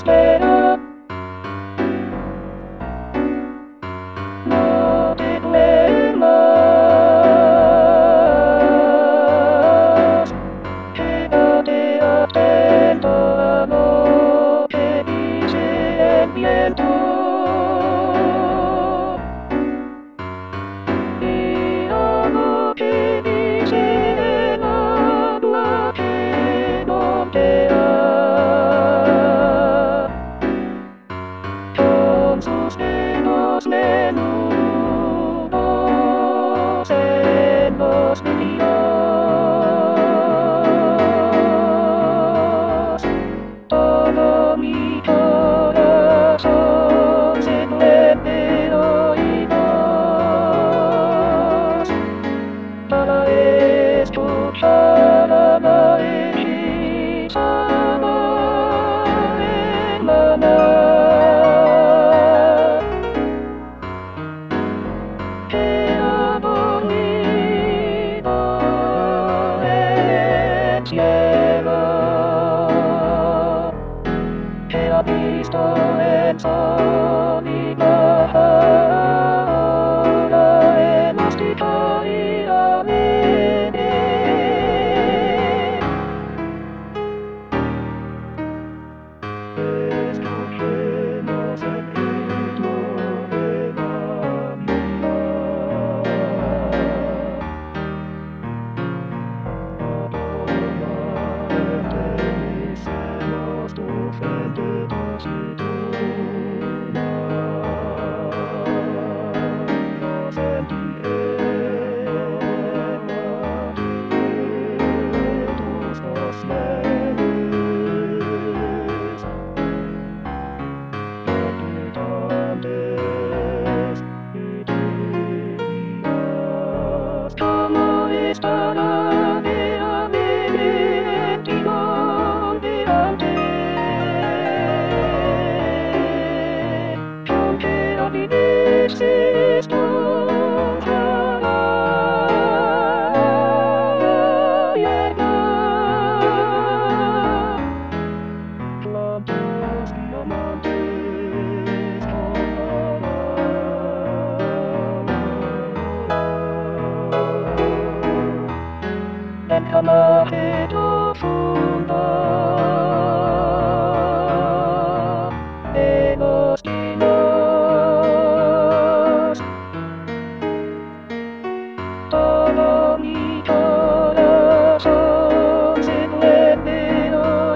spera. No te duermas, quédate atento a lo que dice el viento. Y a lo que dice el agua que ondea. Con sus dedos menudos en los vidrios, todo mi corazón se duerme oídos para escuchar a la hechizada hermana. Era bonito el cielo, que ha visto el sol y bajar ahora elástica y alegre. Escuchemos el ritmo de la vida. Bendecimos tu frente, tu cintura. Yo sentiré tus dos sienes. Palpitantes y tibias. ¿Cómo estará de alegre el timón delante? Aunque avinece esponjada hierba, plantas diamantes colorarán el camaje profundo de los pinos. Todo mi corazón se duerme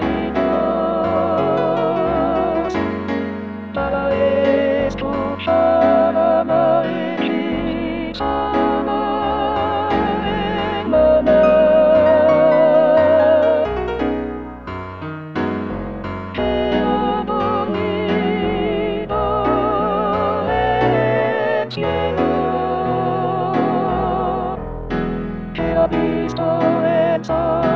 oídos para escuchar a la hechizada hermana. Era bonito el cielo, que ha visto el sol.